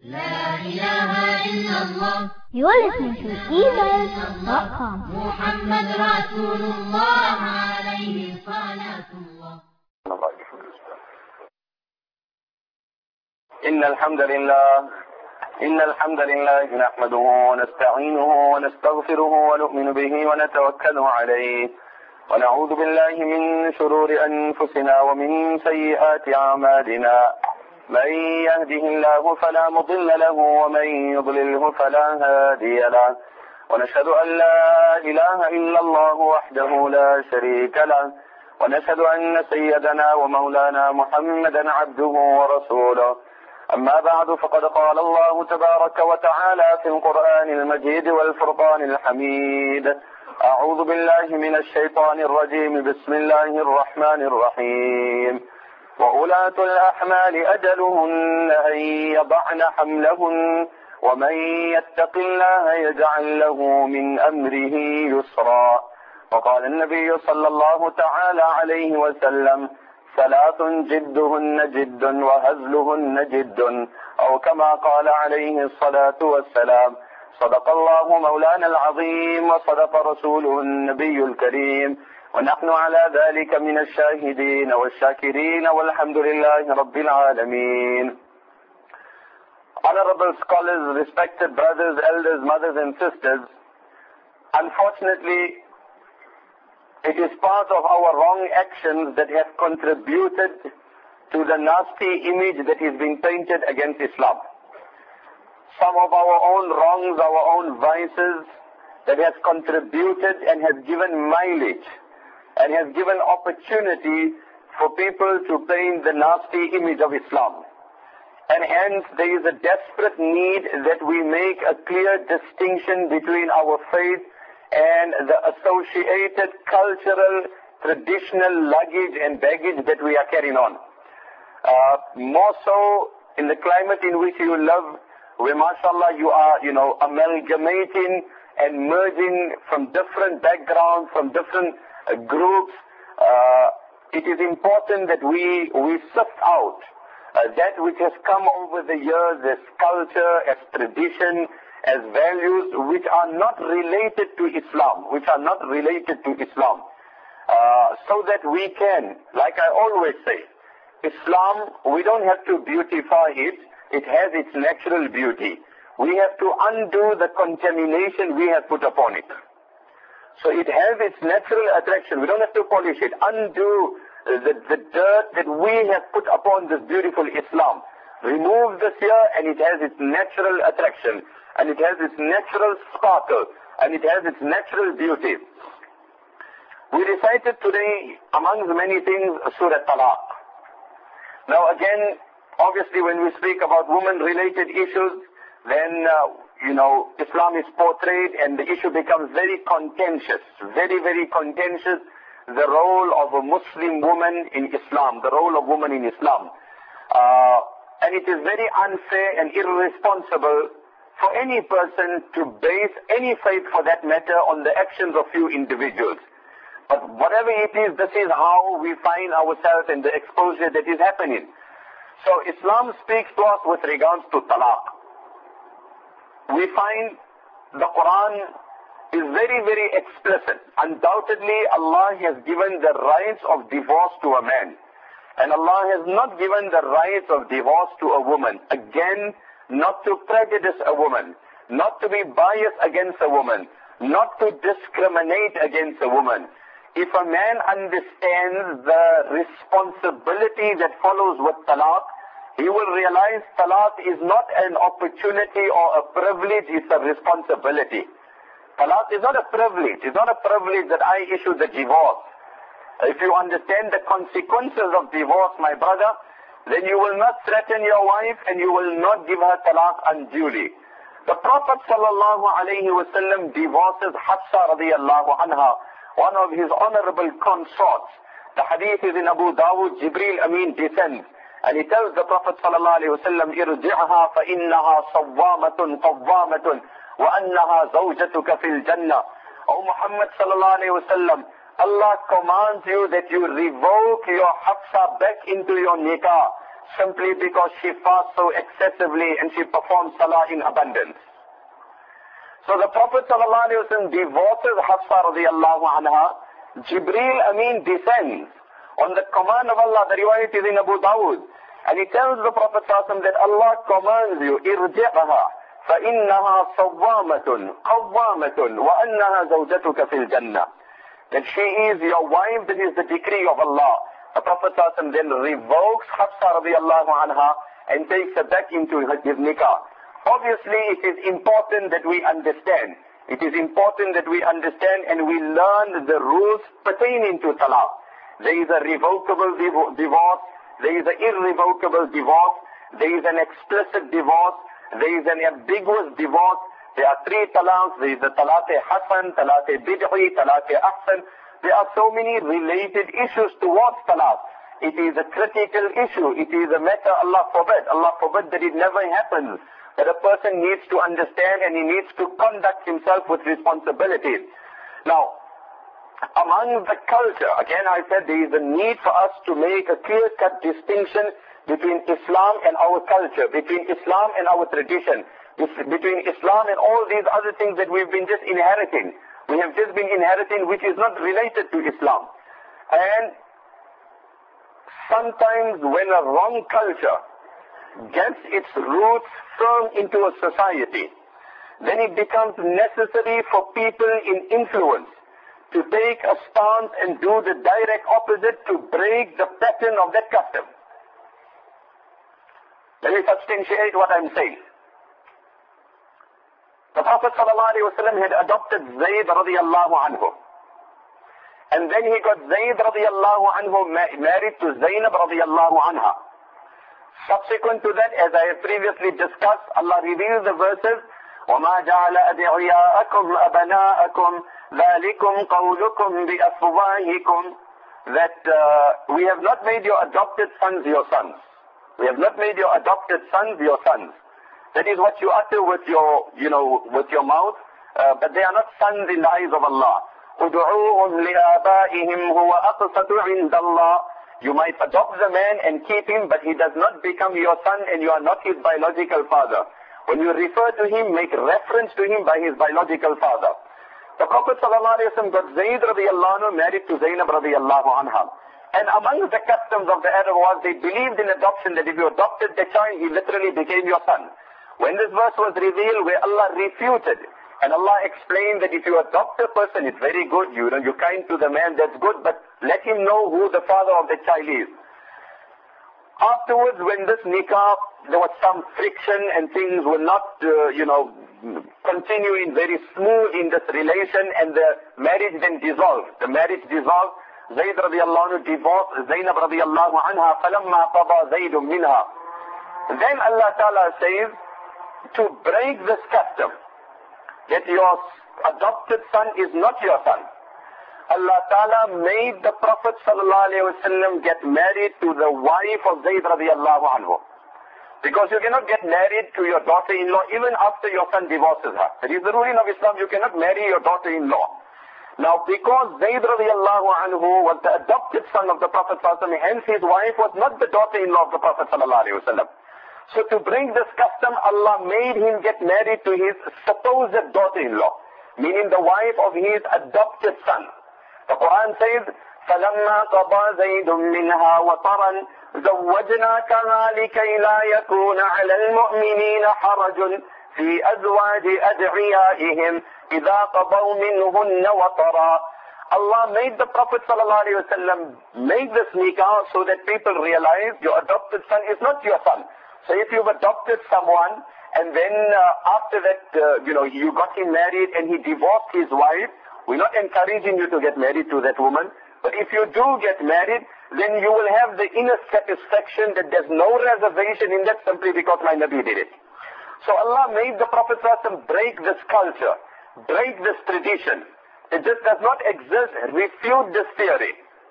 لا إله إلا الله. You are listening to eBible.com. محمد رسول الله عليه صلاة الله. إن الحمد لله نحمده ونستعينه ونستغفره ونؤمن به ونتوكل عليه ونعوذ بالله من شرور أنفسنا ومن سيئات أعمالنا. من يهده الله فلا مضل له ومن يضلله فلا هادي له، ونشهد أن لا إله إلا الله وحده لا شريك له، ونشهد أن سيدنا ومولانا محمدا عبده ورسوله. أما بعد، فقد قال الله تبارك وتعالى في القرآن المجيد والفرقان الحميد: أعوذ بالله من الشيطان الرجيم. بسم الله الرحمن الرحيم. وأولاة الأحمال أجلهن أن يضعن حملهن ومن يتق الله يجعل له من أمره يسرا. وقال النبي صلى الله تعالى عليه وسلم: ثلاث جدهن جد وهزلهن جد، أو كما قال عليه الصلاة والسلام. صدق الله مولانا العظيم وصدق رسوله النبي الكريم، ونحن على ذلك من الشاهدين والشاكرين والحمد لله رب العالمين. Honorable scholars, respected brothers, elders, mothers and sisters, unfortunately, it is part of our wrong actions that have contributed to the nasty image that is being painted against Islam. Some of our own wrongs, our own vices that has contributed and has given mileage and has given opportunity for people to paint the nasty image of Islam. And hence there is a desperate need that we make a clear distinction between our faith and the associated cultural, traditional luggage and baggage that we are carrying on. More so in the climate in which you live, where mashallah you are, amalgamating and merging from different backgrounds, from different groups. It is important that we sift out that which has come over the years as culture, as tradition, as values which are not related to Islam, so that we can, like I always say, Islam, we don't have to beautify it. It has its natural beauty. We have to undo the contamination we have put upon it. So it has its natural attraction. We don't have to polish it. Undo the dirt that we have put upon this beautiful Islam. Remove this here and it has its natural attraction. And it has its natural sparkle. And it has its natural beauty. We recited today, amongst many things, Surah Talaq. Now again, obviously when we speak about women-related issues, then, Islam is portrayed and the issue becomes very contentious, very, very contentious, the role of a Muslim woman in Islam, the role of woman in Islam. And it is very unfair and irresponsible for any person to base any faith for that matter on the actions of few individuals. But whatever it is, this is how we find ourselves in the exposure that is happening. So Islam speaks to us with regards to talaq. We find the Quran is very, very explicit. Undoubtedly, Allah has given the rights of divorce to a man. And Allah has not given the rights of divorce to a woman. Again, not to prejudice a woman, not to be biased against a woman, not to discriminate against a woman. If a man understands the responsibility that follows with talaq, he will realize talaq is not an opportunity or a privilege, it's a responsibility. Talaq is not a privilege. It's not a privilege that I issue the divorce. If you understand the consequences of divorce, my brother, then you will not threaten your wife and you will not give her talaq unduly. The Prophet ﷺ divorces Hafsa radiyallahu anha, one of his honorable consorts. The hadith is in Abu Dawud. Jibreel Amin descends and he tells the Prophet ﷺ, "Irji'ha fa innaha sawwamatun qawwamatun wa annaha zawjatuka fil jannah." O Muhammad ﷺ, Allah commands you that you revoke your Hafsa back into your nikah. simply because she fasts so excessively and she performs salah in abundance. So the Prophet ﷺ divorces Hafsa radiallahu anha. Jibreel Amin descends on the command of Allah. The riwayat is in Abu Dawud. And he tells the Prophet ﷺ that Allah commands you, irji'aha, فَإِنَّهَا صَوَّامَةٌ قَوَّامَةٌ وَأَنَّهَا زَوْجَتُكَ فِي الْجَنَّةِ. That she is your wife, that is the decree of Allah. The Prophet ﷺ then revokes Hafsa radiallahu anha and takes her back into his nikah. Obviously, it is important that we understand. It is important that we understand and we learn the rules pertaining to talaq. There is a revocable divorce. There is an irrevocable divorce. There is an explicit divorce. There is an ambiguous divorce. There are three talaqs. There is the talaq-e-hasan, talaq-e-bid'i, talaq-e-ahsan. There are so many related issues towards talaq. It is a critical issue. It is a matter, Allah forbid that it never happens. That a person needs to understand and he needs to conduct himself with responsibility. Now, among the culture, again I said there is a need for us to make a clear-cut distinction between Islam and our culture, between Islam and our tradition, between Islam and all these other things that we've been just inheriting. We have just been inheriting which is not related to Islam. And sometimes when a wrong culture gets its roots firm into a society, then it becomes necessary for people in influence to take a stance and do the direct opposite to break the pattern of that custom. Let me substantiate what I'm saying. The Prophet ﷺ had adopted Zayd radiallahu anhu. And then he got Zayd radiallahu anhu married to Zaynab radiallahu anha. Subsequent to that, as I have previously discussed, Allah reveals the verses, وَمَا جَعَلَ أَدْعِيَاءَكُمْ أَبْنَاءَكُمْ ذَلِكُمْ قَوْلُكُمْ بِأَفْوَاهِكُمْ, that we have not made your adopted sons your sons. We have not made your adopted sons your sons. That is what you utter with your, with your mouth, but they are not sons in the eyes of Allah. أُدْعُوهُمْ لِآبَائِهِمْ هُوَ أَقْسَطُ عِنْدَ اللَّهِ. You might adopt the man and keep him, but he does not become your son and you are not his biological father. When you refer to him, make reference to him by his biological father. The Prophet ﷺ got Zayd radiallahu anhu married to Zaynab radiallahu anha. And among the customs of the Arab was they believed in adoption, that if you adopted the child, he literally became your son. When this verse was revealed, where Allah refuted, and Allah explained that if you adopt a person, it's very good, you're kind to the man, that's good, but let him know who the father of the child is. Afterwards, when this nikah, there was some friction and things were not, continuing very smooth in this relation, and the marriage then dissolved. The marriage dissolved. Zayd radiallahu anhu divorced Zaynab radiallahu anha, فَلَمَّا قَضَى زَيْدٌ مِنْهَا. Then Allah Ta'ala says, to break this custom, that your adopted son is not your son, Allah Ta'ala made the Prophet ﷺ get married to the wife of Zayd radiallahu anhu. Because you cannot get married to your daughter-in-law even after your son divorces her. That is the ruling of Islam, you cannot marry your daughter-in-law. Now, because Zayd radiallahu anhu was the adopted son of the Prophet ﷺ, hence his wife was not the daughter-in-law of the Prophet ﷺ. So to bring this custom, Allah made him get married to his supposed daughter-in-law, meaning the wife of his adopted son. The Quran says, فَلَمَّا قَضَى زَيْدٌ مِّنْهَا وَطَرًا زَوَّجْنَاكَهَا لِكَيْ لَا يَكُونَ عَلَى الْمُؤْمِنِينَ حَرَجٌ فِي أَزْوَاجِ أَدْعِيَائِهِمْ إِذَا قَضَوْا مِنْهُنَّ وَطَرًا. Allah made the Prophet ﷺ make this nikah so that people realize your adopted son is not your son. So if you've adopted someone and then after that, you got him married and he divorced his wife, we're not encouraging you to get married to that woman. But if you do get married, then you will have the inner satisfaction that there's no reservation in that simply because my Nabi did it. So Allah made the Prophet ﷺ break this culture, break this tradition. It just does not exist, refute this theory.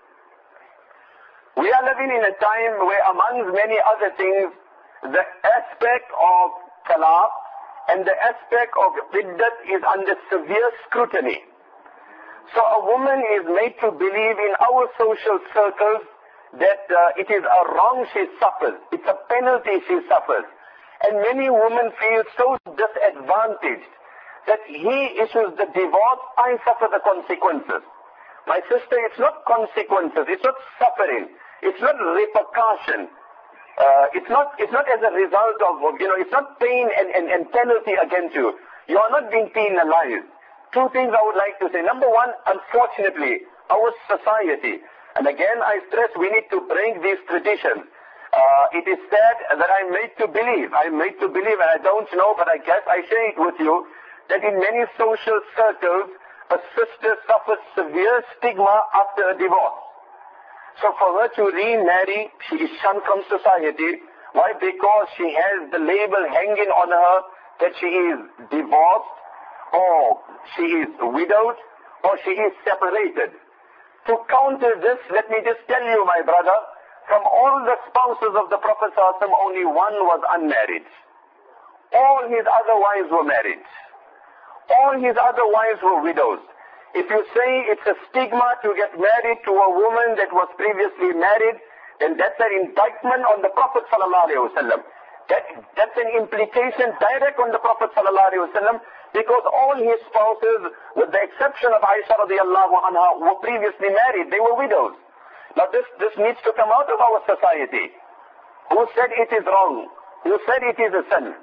We are living in a time where amongst many other things, the aspect of talaq and the aspect of iddat is under severe scrutiny. So a woman is made to believe in our social circles that it is a wrong she suffers. It's a penalty she suffers. And many women feel so disadvantaged that he issues the divorce, I suffer the consequences. My sister, it's not consequences, it's not suffering, it's not repercussion. It's not as a result of, it's not pain and penalty against you. You are not being penalized. Two things I would like to say. Number one, unfortunately, our society, and again I stress we need to break these traditions. It is said that I'm made to believe, and I don't know, but I guess I share it with you, that in many social circles, a sister suffers severe stigma after a divorce. So for her to remarry, she is shunned from society. Why? Because she has the label hanging on her that she is divorced, or she is widowed, or she is separated. To counter this, let me just tell you, my brother, from all the spouses of the Prophet ﷺ, only one was unmarried. All his other wives were married. All his other wives were widows. If you say it's a stigma to get married to a woman that was previously married, then that's an indictment on the Prophet ﷺ. That's an implication direct on the Prophet ﷺ, because all his spouses, with the exception of Aisha radiallahu anha, were previously married. They were widows. Now this needs to come out of our society. Who said it is wrong? Who said it is a sin?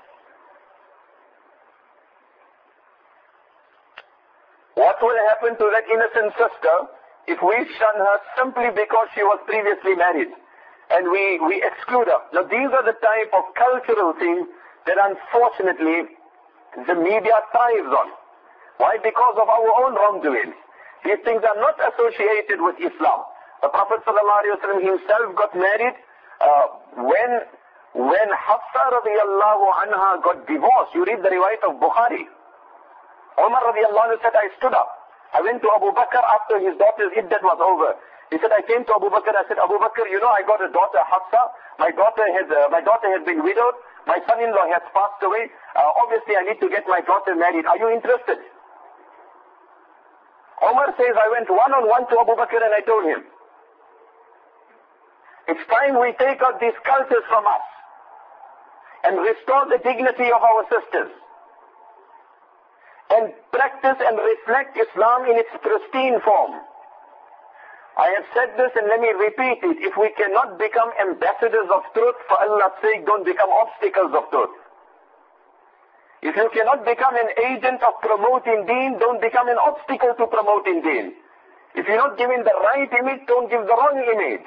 What will happen to that innocent sister if we shun her simply because she was previously married and we exclude her? Now these are the type of cultural things that unfortunately the media thrives on. Why? Because of our own wrongdoings. These things are not associated with Islam. The Prophet ﷺ himself got married when Hafsa radiallahu anha got divorced. You read the riwayat of Bukhari. Umar radiallahu anhu said, I stood up. I went to Abu Bakr after his daughter's iddat was over. He said, I came to Abu Bakr. I said, Abu Bakr, I got a daughter, Hafsa. My daughter has been widowed. My son-in-law has passed away. Obviously, I need to get my daughter married. Are you interested? Umar says, I went one-on-one to Abu Bakr and I told him, it's time we take out these cultures from us and restore the dignity of our sisters and practice and reflect Islam in its pristine form. I have said this and let me repeat it. If we cannot become ambassadors of truth, for Allah's sake, don't become obstacles of truth. If you cannot become an agent of promoting deen, don't become an obstacle to promoting deen. If you're not giving the right image, don't give the wrong image.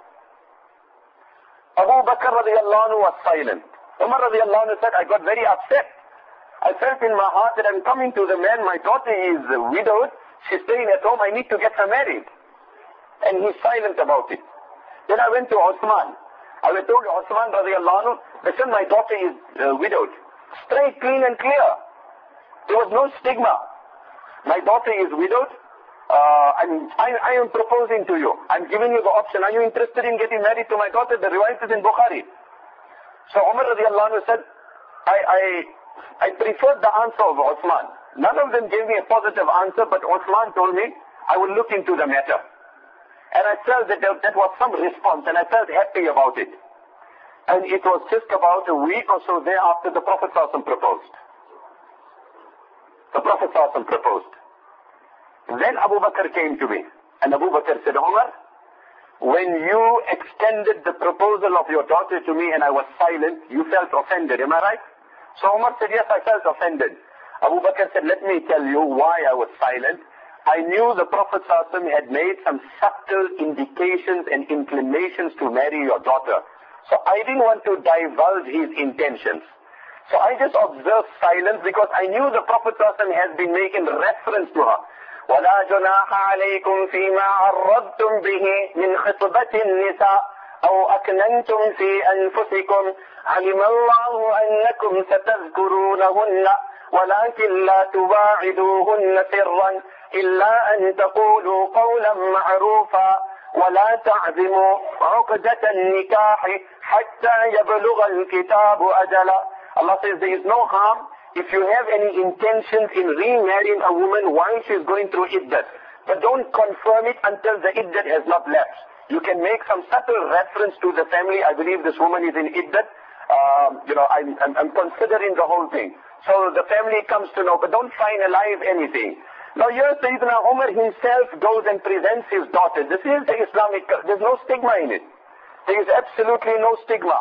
Abu Bakr radiallahu anhu was silent. Umar radiallahu anhu said, I got very upset. I felt in my heart that I'm coming to the man, my daughter is widowed, she's staying at home, I need to get her married. And he's silent about it. Then I went to Osman. I told Osman radiallahu anhu, listen, my daughter is widowed. Straight, clean and clear. There was no stigma. My daughter is widowed. I am proposing to you. I'm giving you the option. Are you interested in getting married to my daughter? The riwayat is in Bukhari. So Umar radiallahu anhu said, I preferred the answer of Osman. None of them gave me a positive answer, but Osman told me, I will look into the matter. And I felt that that was some response, and I felt happy about it. And it was just about a week or so thereafter the Prophet ﷺ proposed. The Prophet ﷺ proposed. Then Abu Bakr came to me, and Abu Bakr said, Umar, when you extended the proposal of your daughter to me and I was silent, you felt offended, am I right? So Umar said, yes, I felt offended. Abu Bakr said, let me tell you why I was silent. I knew the Prophet ﷺ had made some subtle indications and inclinations to marry your daughter. So I didn't want to divulge his intentions. So I just observed silence because I knew the Prophet ﷺ has been making reference to her. وَلَا جُنَاحَ عَلَيْكُمْ فِي مَا عَرَّضْتُمْ بِهِ مِنْ خِطْبَةِ النِّسَاءِ أَوْ أَكْنَنْتُمْ فِي أَنفُسِكُمْ عَلِمَ اللَّهُ أَنَّكُمْ سَتَذْكُرُونَهُنَّ وَلَكِنْ لَا تُوَاعِدُوهُنَّ سِرًّا إِلَّا أَن تَقُولُوا قَوْلًا مَعْرُوفًا وَلَا تَعْزِمُوا عُقْدَةَ النِّكَاحِ حَتَّى يَبْلُغَ الْكِتَابُ أَجَلَهُ. Allah says there is no harm if you have any intentions in remarrying a woman while she is going through iddat. But don't confirm it until the iddat has not lapsed. You can make some subtle reference to the family. I believe this woman is in iddat. I'm considering the whole thing. So the family comes to know, but don't finalize anything. Now here Sayyidina Umar himself goes and presents his daughter. This is the Islamic, there's no stigma in it. There is absolutely no stigma.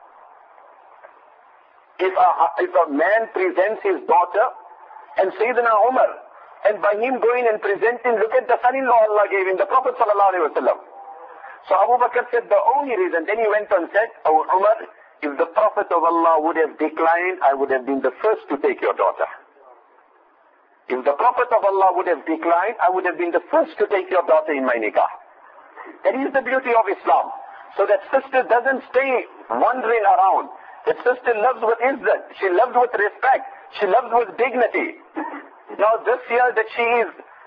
If a man presents his daughter and Sayyidina Umar, and by him going and presenting, look at the son-in-law Allah gave him, the Prophet ﷺ. So Abu Bakr said the only reason, then he went on and said, "Oh Umar, if the Prophet of Allah would have declined, I would have been the first to take your daughter. If the Prophet of Allah would have declined, I would have been the first to take your daughter in my nikah." That is the beauty of Islam. So that sister doesn't stay wandering around. That sister loves with izzat. She loves with respect. She loves with dignity. Now this year that she is,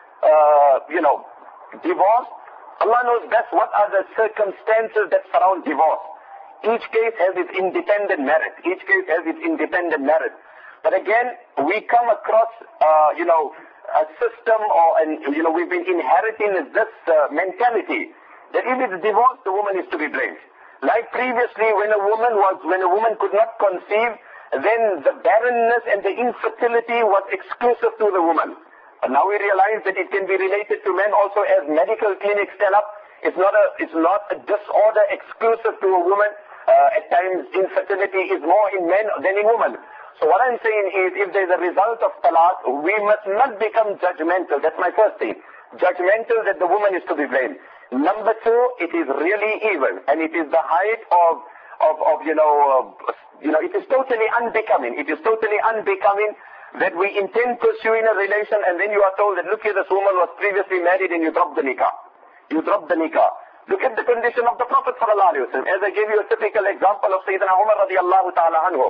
divorced, Allah knows best what are the circumstances that surround divorce. Each case has its independent merit. Each case has its independent merit. But again, we come across, a system we've been inheriting this mentality that if it's divorce, the woman is to be blamed. Like previously, when a woman could not conceive, then the barrenness and the infertility was exclusive to the woman. And now we realize that it can be related to men also, as medical clinics tell us. It's not a disorder exclusive to a woman. At times, infertility is more in men than in women. So what I'm saying is, if there's a result of talaq, we must not become judgmental. That's my first thing. Judgmental that the woman is to be blamed. Number two, it is really evil, and it is the height of it is totally unbecoming. It is totally unbecoming that we intend pursuing a relation, and then you are told that, look here, this woman was previously married and you dropped the nikah. You dropped the nikah. Look at the condition of the Prophet ﷺ. As I gave you a typical example of Sayyidina Umar radiallahu ta'ala anhu.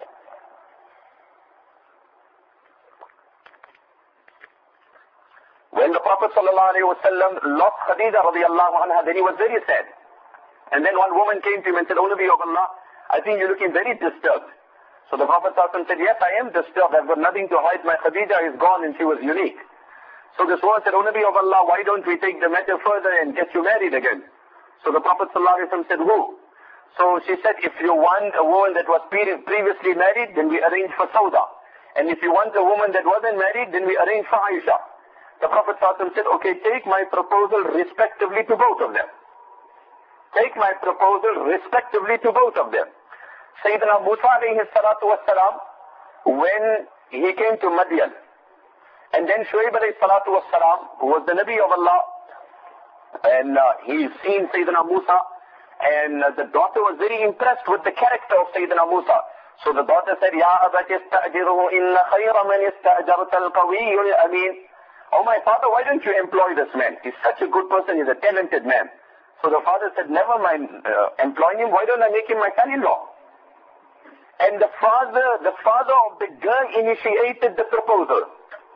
When the Prophet ﷺ lost Khadija radiallahu anha, then he was very sad. And then one woman came to him and said, "O Nabi of Allah, I think you're looking very disturbed." So the Prophet ﷺ said, "Yes, I am disturbed. I've got nothing to hide. My Khadija is gone and she was unique." So this woman said, "O Nabi of Allah, why don't we take the matter further and get you married again?" So the Prophet ﷺ said, "Who?" So she said, "If you want a woman that was previously married, then we arrange for Sauda. And if you want a woman that wasn't married, then we arrange for Aisha." The Prophet ﷺ said, "Okay, take my proposal respectively to both of them." Take my proposal respectively to both of them. Sayyidina Musa alayhi salatu wassalam, when he came to Madian, and then Shuaib alayhi salatu wassalam, who was the Nabi of Allah, and he's seen Sayyidina Musa, and the daughter was very impressed with the character of Sayyidina Musa. So the daughter said, "Ya abat ista'jiruhu inna khayra man ista'jarta al-qawiyyu al-amin." "Oh my father, why don't you employ this man? He's such a good person, he's a talented man." So the father said, "Never mind employing him, why don't I make him my son-in-law?" And the father of the girl initiated the proposal.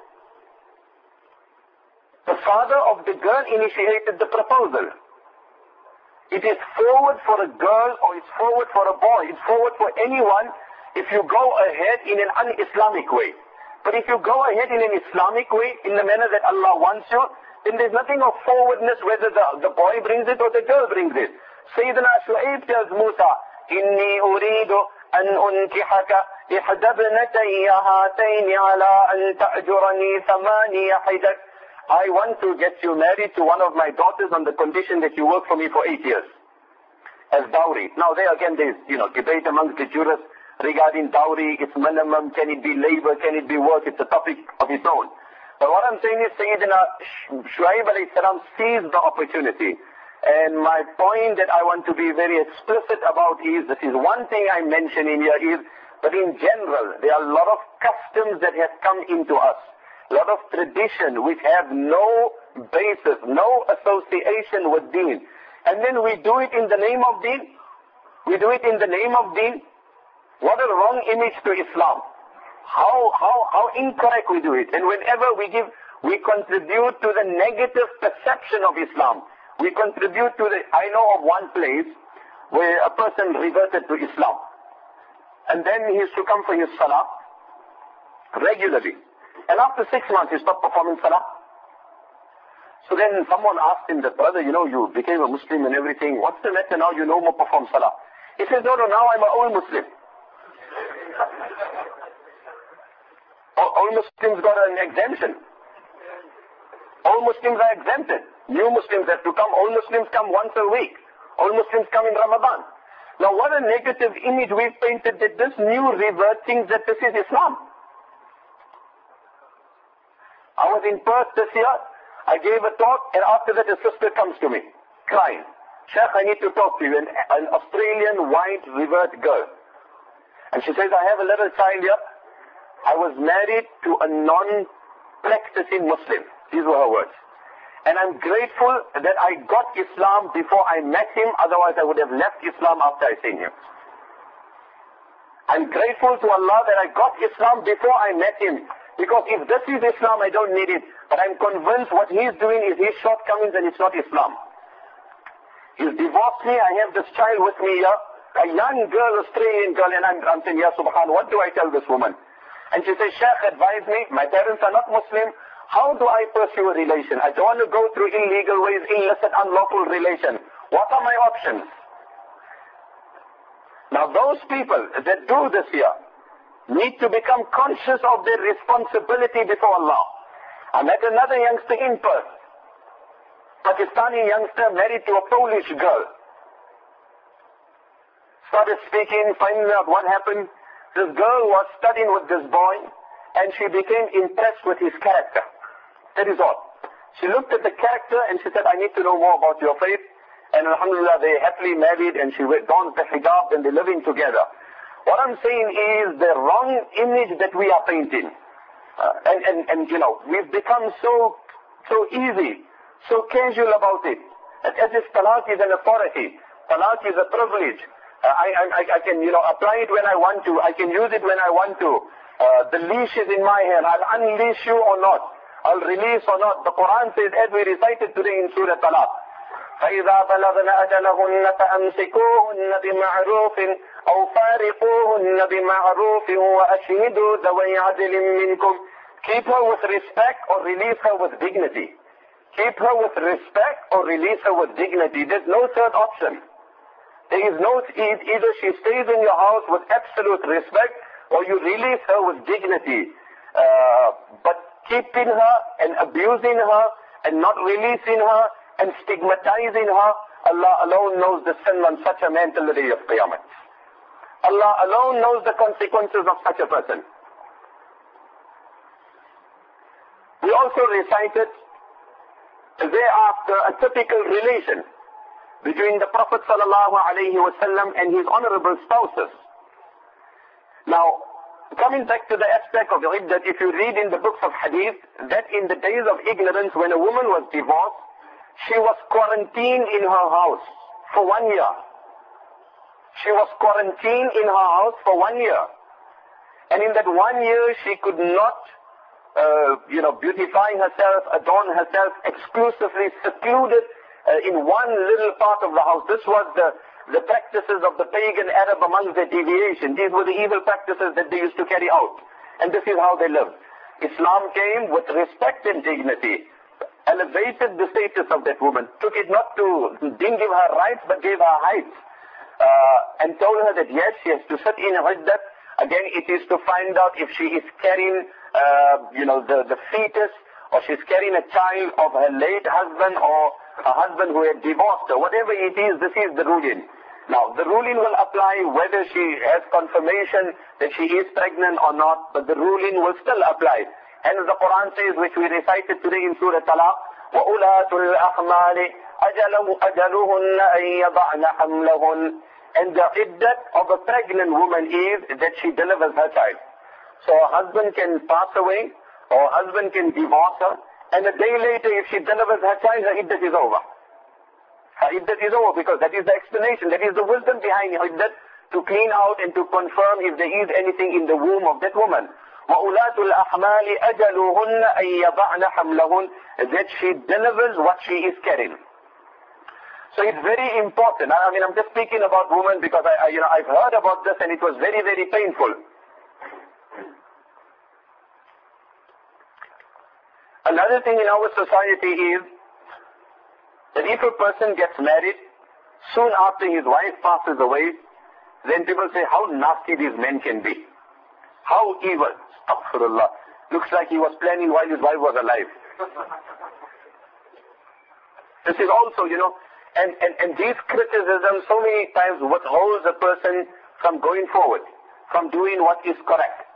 The father of the girl initiated the proposal. It is forward for a girl or it's forward for a boy. It's forward for anyone if you go ahead in an un-Islamic way. But if you go ahead in an Islamic way, in the manner that Allah wants you, then there's nothing of forwardness whether the boy brings it or the girl brings it. Sayyidina Shu'aib tells Musa, "Inni uridu an unkihaka ihda ibnatayya hatayn ala an ta'jurani thamaniya hidat." I want to get you married to one of my daughters on the condition that you work for me for 8 years as dowry. Now there again there's debate amongst the jurists regarding dowry, its minimum, can it be labor, can it be work, it's a topic of its own. But what I'm saying is Sayyidina Shuaib alayhi salam seized the opportunity. And my point that I want to be very explicit about is, this is one thing I'm mentioning here is, but in general, there are a lot of customs that have come into us. A lot of tradition which have no basis, no association with deen. And then we do it in the name of deen. We do it in the name of deen. What a wrong image to Islam. How incorrect we do it. And whenever we contribute to the negative perception of Islam. We contribute to I know of one place where a person reverted to Islam. And then he used to come for his salah regularly. And after 6 months he stopped performing salah. So then someone asked him that, brother, you became a Muslim and everything. What's the matter now? You no more perform salah. He says, no, now I'm an old Muslim. All Muslims got an exemption. All Muslims are exempted. New Muslims have to come. All Muslims come once a week. All Muslims come in Ramadan. Now what a negative image we've painted that this new revert thinks that this is Islam. I was in Perth this year. I gave a talk, and after that a sister comes to me, crying. Sheikh, I need to talk to you. An Australian white revert girl. And she says, I have a little child here. I was married to a non-practicing Muslim. These were her words. And I'm grateful that I got Islam before I met him, otherwise I would have left Islam after I seen him. I'm grateful to Allah that I got Islam before I met him. Because if this is Islam, I don't need it. But I'm convinced what he's doing is his shortcomings and it's not Islam. He's divorced me, I have this child with me here, a young girl, Australian girl, and I'm saying, Ya Subhan, what do I tell this woman? And she says, Sheikh, advise me, my parents are not Muslim, how do I pursue a relation? I don't want to go through illegal ways, illicit, unlawful relation. What are my options? Now those people that do this here need to become conscious of their responsibility before Allah. I met another youngster in Perth, Pakistani youngster married to a Polish girl. Started speaking, finding out what happened. This girl was studying with this boy and she became impressed with his character. That is all. She looked at the character and she said, I need to know more about your faith. And alhamdulillah, they happily married and she donned the hijab and they're living together. What I'm saying is the wrong image that we are painting. We've become so easy, so casual about it. As if talaq is an authority. Talaq is a privilege. I can, apply it when I want to. I can use it when I want to. The leash is in my hand. I'll unleash you or not. I'll release or not. The Quran says, as we recited today in Surah Talaq, فَإِذَا بَلَغْنَ أَجَلَهُنَّ فَأَمْسِكُوهُنَّ بِمَعْرُوفٍ أَوْ فَارِقُوهُنَّ بِمَعْرُوفٍ وَأَشْهِدُوا ذَوَيْ عَدْلٍ مِّنْكُمْ. Keep her with respect or release her with dignity. Keep her with respect or release her with dignity. There's no third option. There is no, either she stays in your house with absolute respect or you release her with dignity. But keeping her and abusing her and not releasing her and stigmatizing her, Allah alone knows the sin on such a man till the day of Qiyamah. Allah alone knows the consequences of such a person. We also recited thereafter a typical relation between the Prophet ﷺ and his honorable spouses. Now, coming back to the aspect of iddat, if you read in the books of hadith, that in the days of ignorance when a woman was divorced, she was quarantined in her house for 1 year. She was quarantined in her house for 1 year. And in that 1 year, she could not, beautify herself, adorn herself, exclusively secluded in one little part of the house. This was the practices of the pagan Arab among their deviation. These were the evil practices that they used to carry out. And this is how they lived. Islam came with respect and dignity, elevated the status of that woman, didn't give her rights, but gave her heights, and told her that yes, she has to sit in iddat. Again, it is to find out if she is carrying, the fetus, or she's carrying a child of her late husband, or a husband who had divorced her. Whatever it is, this is the ruling. Now, the ruling will apply whether she has confirmation that she is pregnant or not, but the ruling will still apply. And the Quran says, which we recited today in Surah Talaq, وَأُولَاتُ الْأَحْمَالِ أَجَلُهُنَّ أَن يَضَعْنَ حَمْلَهُنَّ. And the iddat of a pregnant woman is that she delivers her child. So her husband can pass away, or her husband can divorce her, and a day later if she delivers her child, her iddat is over. Her iddat is over because that is the explanation, that is the wisdom behind iddat, to clean out and to confirm if there is anything in the womb of that woman. وَأُولَاتُ الْأَحْمَالِ أَجَلُهُنَّ أَن يَضَعْنَ حَمْلَهُنَّ. That she delivers what she is carrying. So it's very important. I mean, I'm just speaking about women because I've heard about this and it was very, very painful. Another thing in our society is that if a person gets married, soon after his wife passes away, then people say how nasty these men can be. How evil. Astaghfirullah. Looks like he was planning while his wife was alive. This is also, and these criticisms so many times withholds a person from going forward, from doing what is correct.